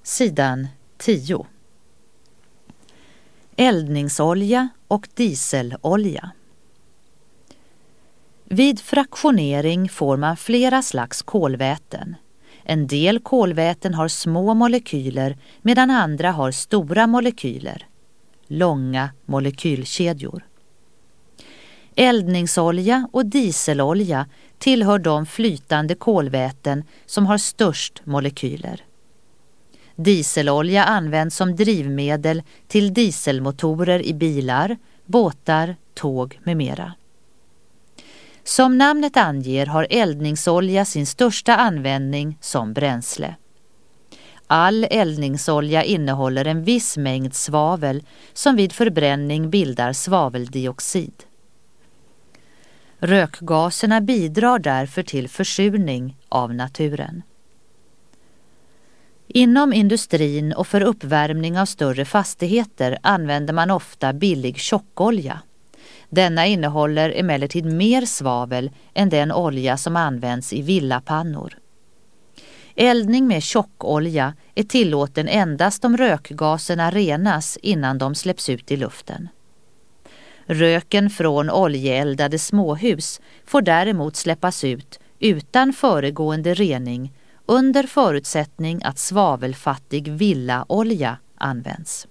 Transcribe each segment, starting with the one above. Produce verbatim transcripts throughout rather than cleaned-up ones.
Sidan tio. Eldningsolja och dieselolja. Vid fraktionering får man flera slags kolväten. En del kolväten har små molekyler medan andra har stora molekyler. Långa molekylkedjor. Eldningsolja och dieselolja tillhör de flytande kolväten som har störst molekyler. Dieselolja används som drivmedel till dieselmotorer i bilar, båtar, tåg med mera. Som namnet anger har eldningsolja sin största användning som bränsle. All eldningsolja innehåller en viss mängd svavel som vid förbränning bildar svaveldioxid. Rökgaserna bidrar därför till försurning av naturen. Inom industrin och för uppvärmning av större fastigheter använder man ofta billig tjockolja. Denna innehåller emellertid mer svavel än den olja som används i villapannor. Eldning med tjockolja är tillåten endast om rökgaserna renas innan de släpps ut i luften. Röken från oljeeldade småhus får däremot släppas ut utan föregående rening under förutsättning att svavelfattig villaolja används.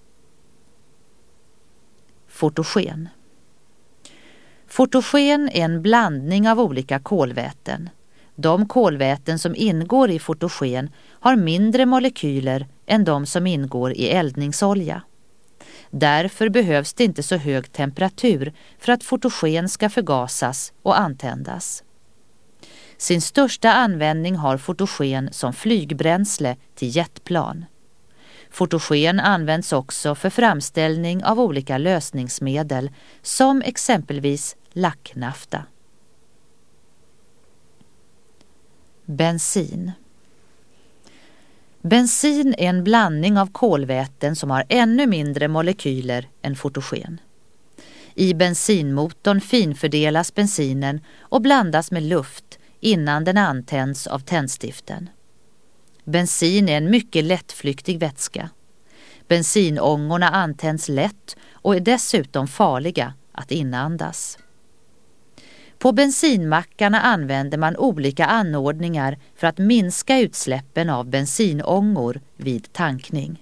Fotogen. Fotogen är en blandning av olika kolväten. De kolväten som ingår i fotogen har mindre molekyler än de som ingår i eldningsolja. Därför behövs det inte så hög temperatur för att fotogen ska förgasas och antändas. Sin största användning har fotogen som flygbränsle till jetplan. Fotogen används också för framställning av olika lösningsmedel som exempelvis lacknafta. Bensin. Bensin är en blandning av kolväten som har ännu mindre molekyler än fotogen. I bensinmotorn finfördelas bensinen och blandas med luft innan den antänds av tändstiften. Bensin är en mycket lättflyktig vätska. Bensinångorna antänds lätt och är dessutom farliga att inandas. På bensinmackarna använder man olika anordningar för att minska utsläppen av bensinångor vid tankning.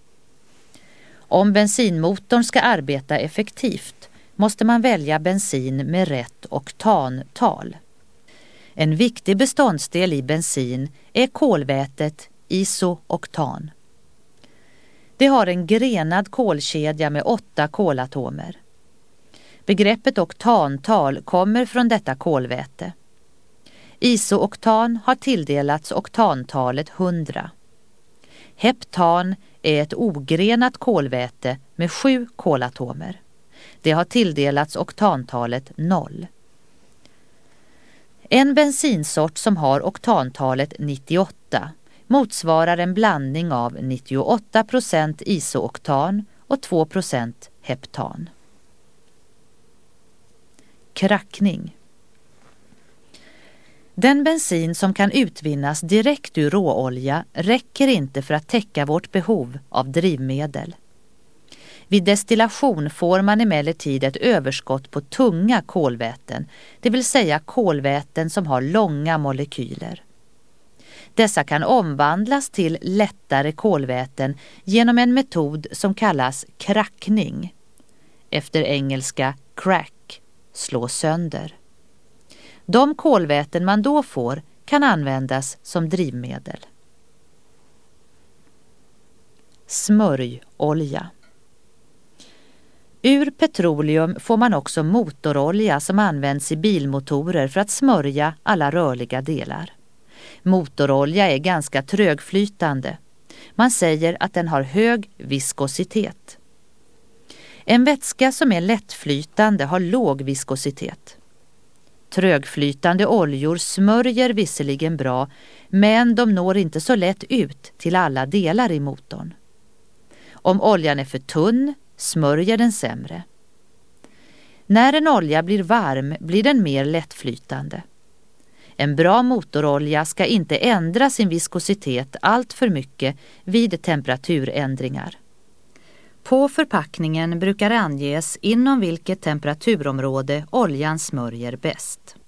Om bensinmotorn ska arbeta effektivt måste man välja bensin med rätt oktantal. En viktig beståndsdel i bensin är kolvätet isooktan. Det har en grenad kolkedja med åtta kolatomer. Begreppet oktantal kommer från detta kolväte. Isooktan har tilldelats oktantalet hundra. Heptan är ett ogrenat kolväte med sju kolatomer. Det har tilldelats oktantalet noll. En bensinsort som har oktantalet nittioåtta motsvarar en blandning av nittioåtta procent isooktan och två procent heptan. Krackning. Den bensin som kan utvinnas direkt ur råolja räcker inte för att täcka vårt behov av drivmedel. Vid destillation får man emellertid ett överskott på tunga kolväten, det vill säga kolväten som har långa molekyler. Dessa kan omvandlas till lättare kolväten genom en metod som kallas krackning. Efter engelska crack, slå sönder. De kolväten man då får kan användas som drivmedel. Smörjolja. Ur petroleum får man också motorolja som används i bilmotorer för att smörja alla rörliga delar. Motorolja är ganska trögflytande. Man säger att den har hög viskositet. En vätska som är lättflytande har låg viskositet. Trögflytande oljor smörjer visserligen bra, men de når inte så lätt ut till alla delar i motorn. Om oljan är för tunn smörjer den sämre. När en olja blir varm blir den mer lättflytande. En bra motorolja ska inte ändra sin viskositet allt för mycket vid temperaturändringar. På förpackningen brukar anges inom vilket temperaturområde oljan smörjer bäst.